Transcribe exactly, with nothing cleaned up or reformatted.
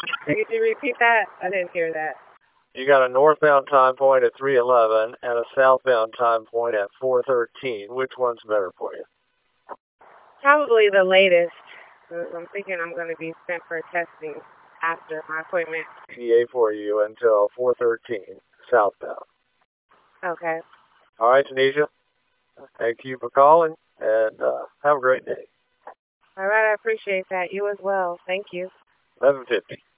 Could you repeat that? I didn't hear that. You got a northbound time point at three eleven and a southbound time point at four thirteen. Which one's better for you? Probably the latest. I'm thinking I'm going to be sent for testing after my appointment. P A for you until four thirteen, southbound. Okay. All right, Tanisha. Thank you for calling, and uh, have a great day. All right, I appreciate that. You as well. Thank you. eleven fifty.